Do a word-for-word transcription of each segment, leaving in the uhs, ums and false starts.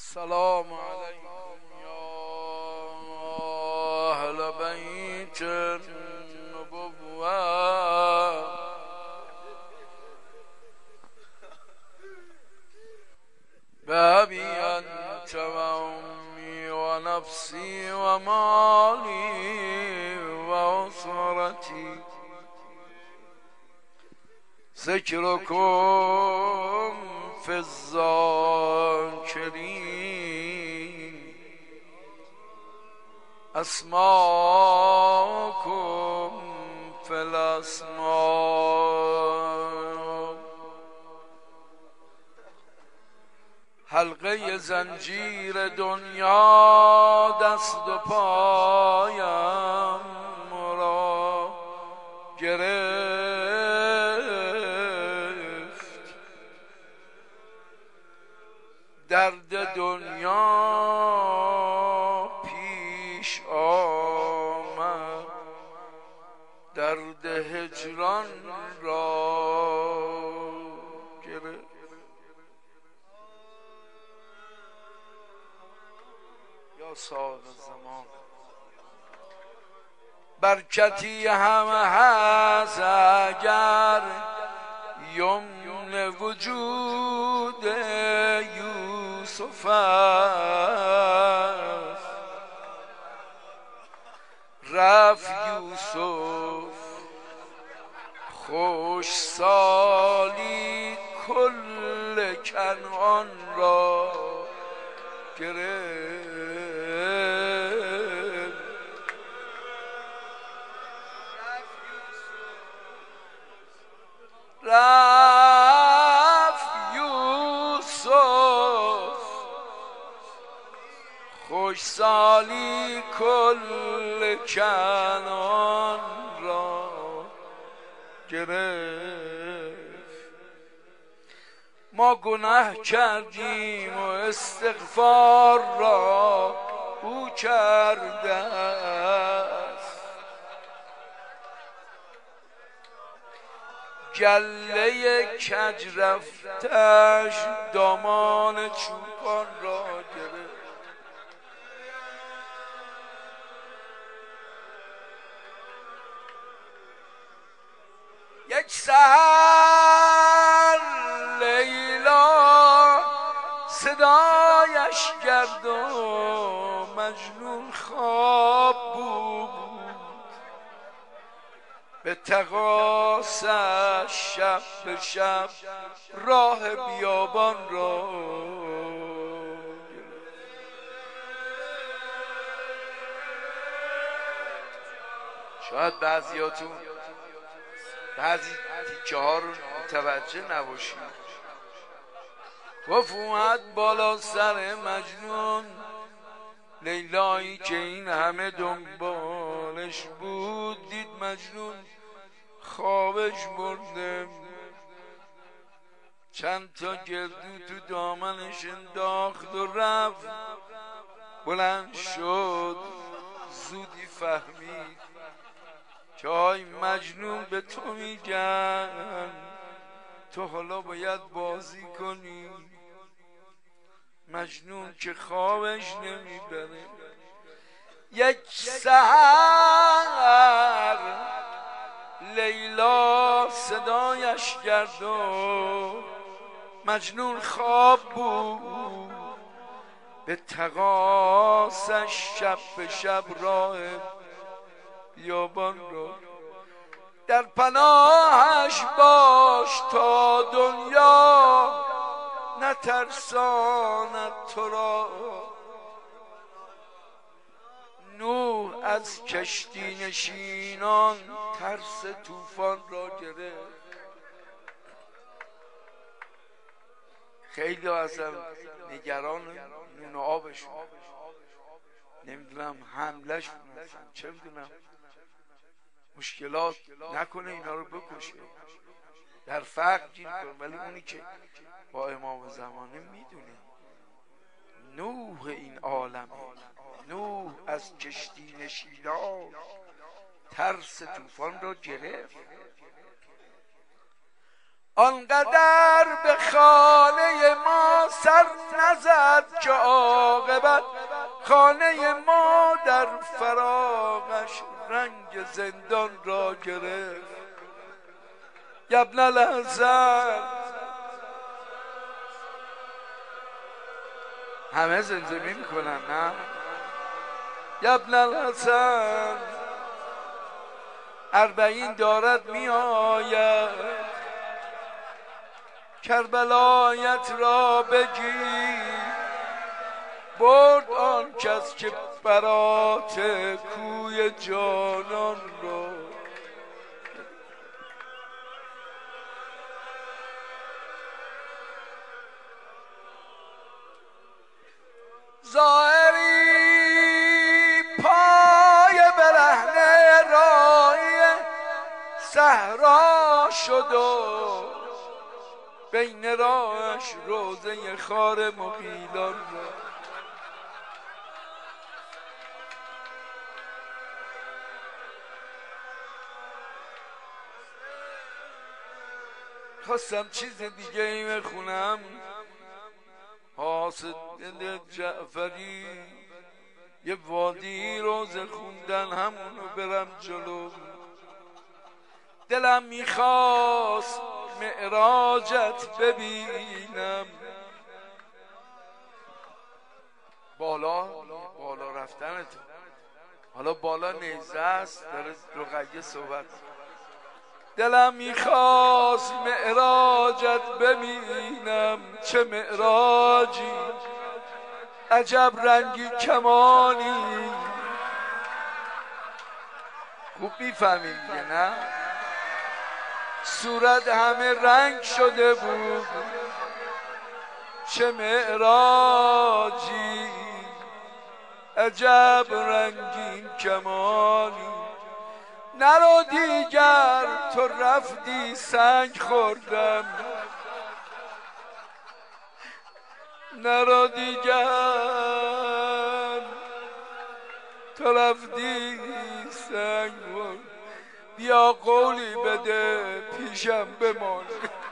السلام علیکم یا اهل بیت النبوة بأبي أنت وأمي ونفسي ومالي وأسرتي ذكركم في الذاكرين أسماءكم في الأسماء حلقه زنجیر دنیا دست و پایم را گرفت، درد دنیا پیش آمد، درد هجران را گرفت. یا صاحب زمان برکتی همه هست اگر یمن وجود یوسف است. رفت یوسف خوش سالی کل کنعان را گرفت. رفت یوسف خوش سالی کل کنعان را گرفت. ما گناه کردیم و استغفار را او کرده است. گله کج رفتش دامان چوپان را گرفت. یک سحر لیلا صدایش کرد و مجنون خواب بود، به تقاصش شب به شب راه بیابان را شاید بعضیاتون بعضی تیکه ها رو متوجه نباشید. گفت اومد بالا سر مجنون، لیلایی که این همه دنبالش بود دید مجنون خوابش برده، چند تا گردو تو دامنش انداخت و رفت. بلند شد زودی فهمید که آی مجنون به تو میگن تو حالا باید بازی کنی. مجنون که خوابش نمیبره. یک سحر لیلا صدایش کرد و مجنون خواب بود، به تقاصش شب به شب راه بیابان را. در پناهش باش تا دنیا نترساند تو را. نوح از کشتی نشینان ترس طوفان را گرفت. خیلی اصلا نگران نون آبشون، نمیدونم حملش کنن، چه میدونم مشکلات نکنه اینا رو بکشه، در فقر گیر کنه. ولی اونی که با امام زمانه میدونه نوح این عالمه، نوح از کشتی نشینان ترس طوفان را گرفت. آنقدر به خانه ما سر نزد که عاقبت خانه ما در فراقش رنگ زندان را گرفت. ابن الحسن همه زمزمه میکنن نه؟ ابن الحسن اربعین دارد می آید، کربلایت را بگیر، برد آن کس که برات کوی جانان را. ظاهری پای برهنه رای صحرا شد و بین راهش روزه خار مغیلان را. خواستم چیز دیگه ای بخونم، حاسد جعفری یه وادی روز خوندن همونو برم جلو. دلم میخواست معراجت ببینم، بالا بالا رفتنت، حالا بالا نیزه است داره رقیه صحبت. دلم میخواست معراجت ببینم، چه معراجی، عجب رنگی کمانی. خوب میفهمید دیگه نه؟ صورت همه رنگ شده بود، چه معراجی، عجب رنگین کمانی. نرو دیگر تو رفتی سنگ خوردم، نرو دیگر تو رفتی سنگ خوردم. بیا قولی بده پیشم بمان.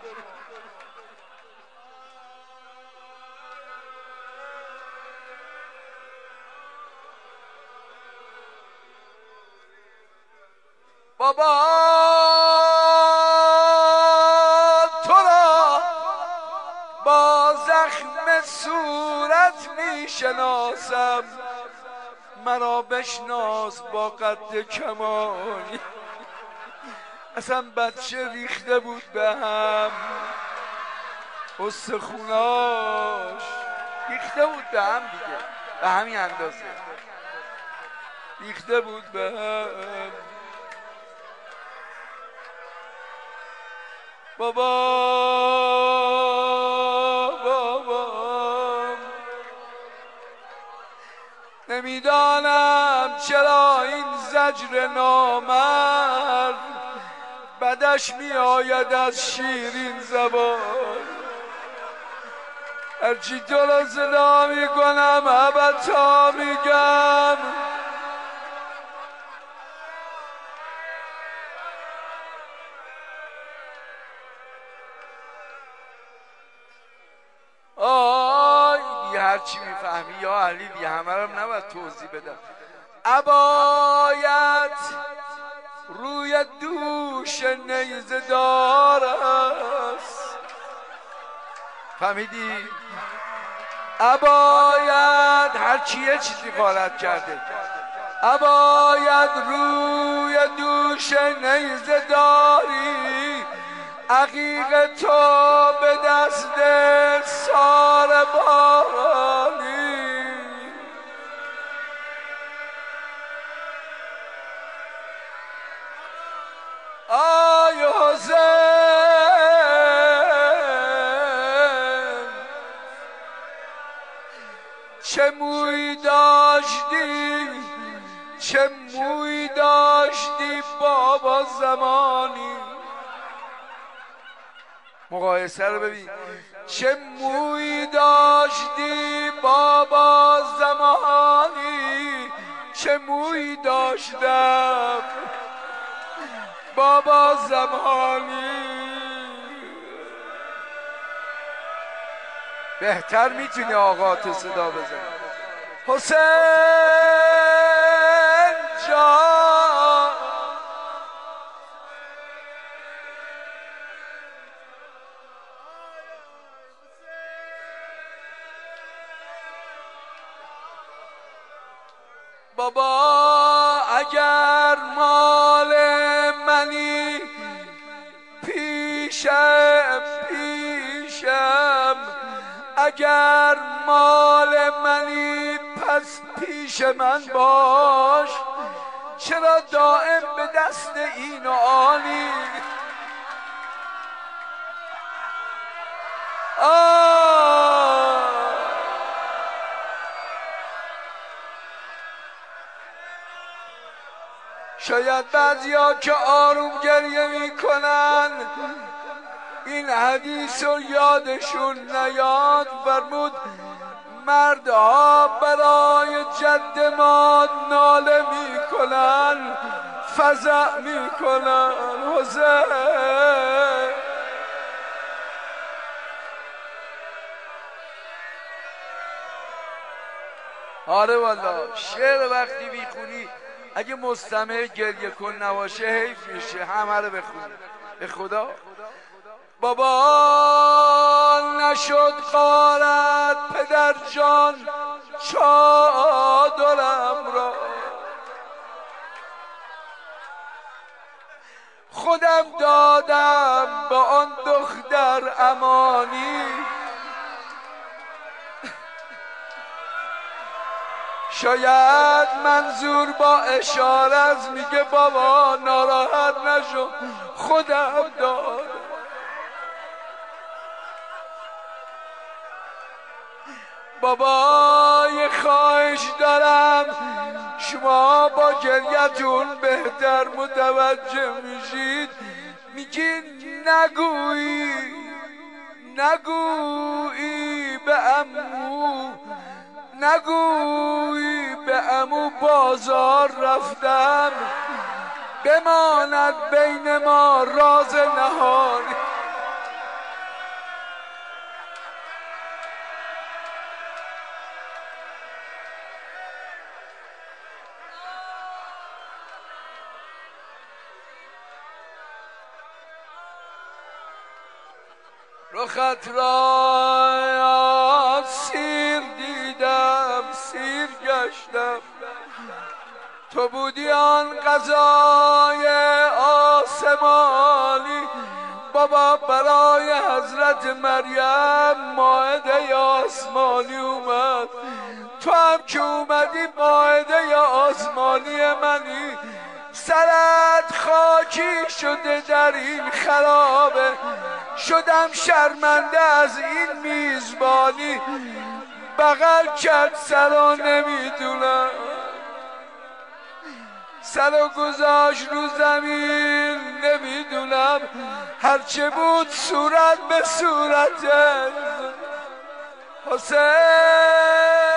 بابا تو را با زخم صورت میشناسم، مرا بشناس با قد کمانی. اصلا بچه ریخته بود به هم، استخوناش ریخته بود به هم دیگه، به همین اندازه ریخته بود به هم. بابا بابا نمیدانم چرا این زجر نامرد بدش می آید از شیرین زبان. هرچی تو را صدا می کنم ابدا میگم، آی دیگه هرچی میفهمی یا علی دیگه همه رو نباید توضیح بدم. عبایت روی دوش نیزه دار است، فهمیدی؟ عبایت هرچی یه چیزی غارت کرده، عبایت روی دوش نیزه داری، عقیق تو به دست سار بارانی. آی حسین چه موی داشتی، چه موی داشتی بابا زمانی. مقایسه رو ببین، چه موی داشتی بابا زمانی، چه موی داشتم بابا زمانی. بهتر میتونی آقا تو صدا بزنی. حسین جان بابا اگر مال منی پیشم پیشم، اگر مال منی پس پیش من باش، چرا دائم به دست این و آنی؟ آه شاید بعضیا که آروم گریه میکنن این حدیث رو یادشون نیاد. فرمود مردها برای جد ما ناله میکنن، فزع میکنن. حسین آره والا شعر وقتی میخونی اگه مستمع گریه کن نباشه حیف میشه، همه رو بخونی به خدا. بابا نشد غارت پدر جان چادرم را، خودم دادم به آن دختر امانی. شاید منظور با اشاره از میگه بابا ناراحت نشو خودم دادم. بابا یه خواهش دارم، شما با گریتون بهتر متوجه میشید. میگین نگویی نگویی به عمو، نگویی به عمو بازار رفتم، بماند بین ما راز نهانی. رخت را سیر دیدم سیر گشتم، تو بودی آن غذای آسمانی. بابا برای حضرت مریم مائده آسمانی اومد، تو هم که اومدی مائده آسمانی منی. سرت خاکی شده در این خرابه، شدم شرمنده از این میزبانی. بغل کرد سرا نمیدونم، سرا گذاشت رو زمین نمیدونم، هرچه بود صورت به صورت حسین.